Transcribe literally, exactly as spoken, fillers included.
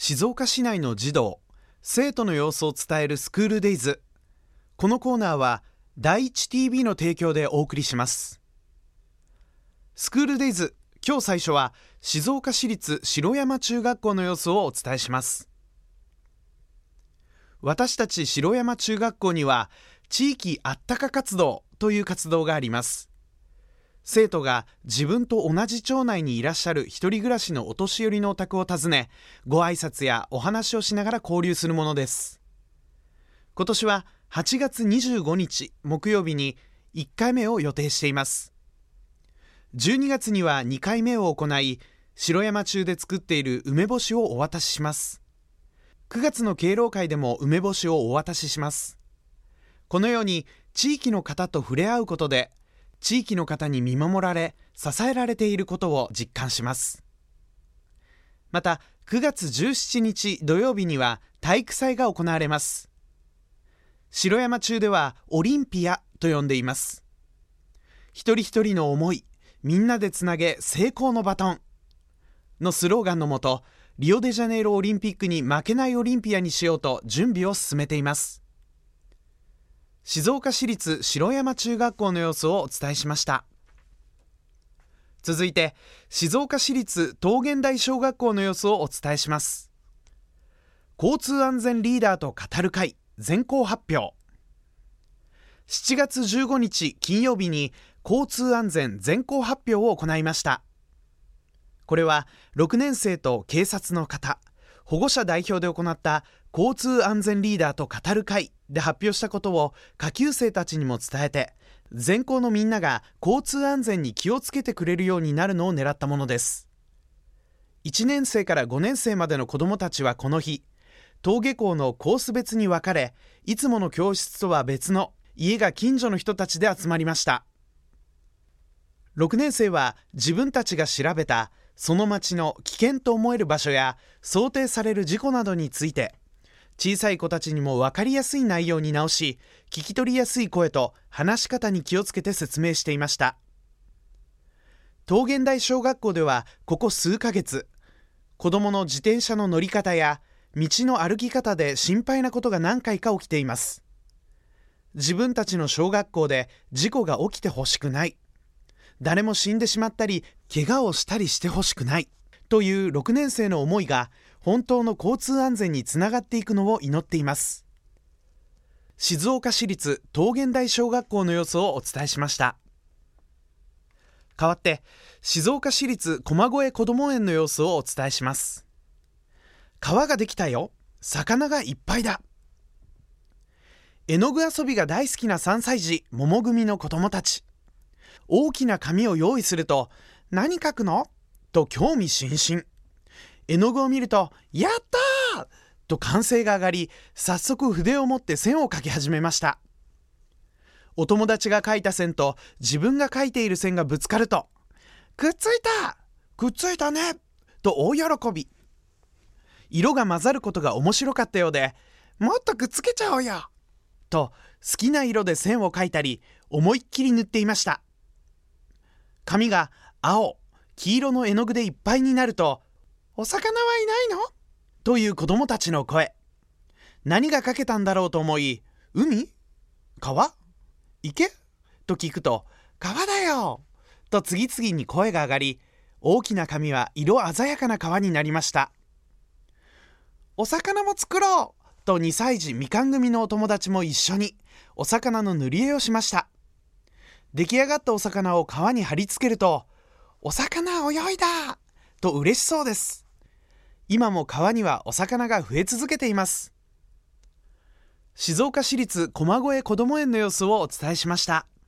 静岡市内の児童生徒の様子を伝えるスクールデイズ。このコーナーは第一 ティービー の提供でお送りします。スクールデイズ、今日最初は静岡市立城山中学校の様子をお伝えします。私たち城山中学校には地域あったか活動という活動があります。生徒が自分と同じ町内にいらっしゃる一人暮らしのお年寄りのお宅を訪ね、ご挨拶やお話をしながら交流するものです。今年ははちがつにじゅうごにち木曜日にいっかいめを予定しています。じゅうにがつにはにかいめを行い、城山中で作っている梅干しをお渡しします。くがつの敬老会でも梅干しをお渡しします。このように地域の方と触れ合うことで、地域の方に見守られ支えられていることを実感します。またくがつじゅうしちにち土曜日には体育祭が行われます。城山中ではオリンピアと呼んでいます。一人一人の思い、みんなでつなげ成功のバトンのスローガンのもと、リオデジャネイロオリンピックに負けないオリンピアにしようと準備を進めています。静岡市立城山中学校の様子をお伝えしました。続いて静岡市立桃源台小学校の様子をお伝えします。交通安全リーダーと語る会全校発表。しちがつじゅうごにち金曜日に交通安全全校発表を行いました。これはろくねんせいと警察の方、保護者代表で行った交通安全リーダーと語る会で発表したことを下級生たちにも伝えて、全校のみんなが交通安全に気をつけてくれるようになるのを狙ったものです。いちねんせいからごねんせいまでの子どもたちはこの日、登下校のコース別に分かれ、いつもの教室とは別の家が近所の人たちで集まりました。ろくねんせいは自分たちが調べたその町の危険と思える場所や想定される事故などについて、小さい子たちにも分かりやすい内容に直し、聞き取りやすい声と話し方に気をつけて説明していました。桃源台小学校ではここ数ヶ月、子どもの自転車の乗り方や道の歩き方で心配なことが何回か起きています。自分たちの小学校で事故が起きてほしくない、誰も死んでしまったり怪我をしたりしてほしくないというろくねんせいの思いが本当の交通安全につながっていくのを祈っています。静岡市立桃源台小学校の様子をお伝えしました。代わって静岡市立駒越こども園の様子をお伝えします。川ができたよ、魚がいっぱいだ。絵の具遊びが大好きなさんさい児桃組の子どもたち、大きな紙を用意すると、何描くのと興味津々。絵の具を見ると、やったーと歓声が上がり、早速筆を持って線を描き始めました。お友達が描いた線と自分が描いている線がぶつかると、くっついたくっついたねと大喜び。色が混ざることが面白かったようで、もっとくっつけちゃおうよと好きな色で線を描いたり、思いっきり塗っていました。紙が青、黄色の絵の具でいっぱいになると、お魚はいないのという子供たちの声。何が描けたんだろうと思い、海？川？池？と聞くと、川だよと次々に声が上がり、大きな紙は色鮮やかな川になりました。お魚も作ろうとにさい児みかん組のお友達も一緒にお魚の塗り絵をしました。出来上がったお魚を川に貼り付けると、お魚泳いだと嬉しそうです。今も川にはお魚が増え続けています。静岡市立駒越こども園の様子をお伝えしました。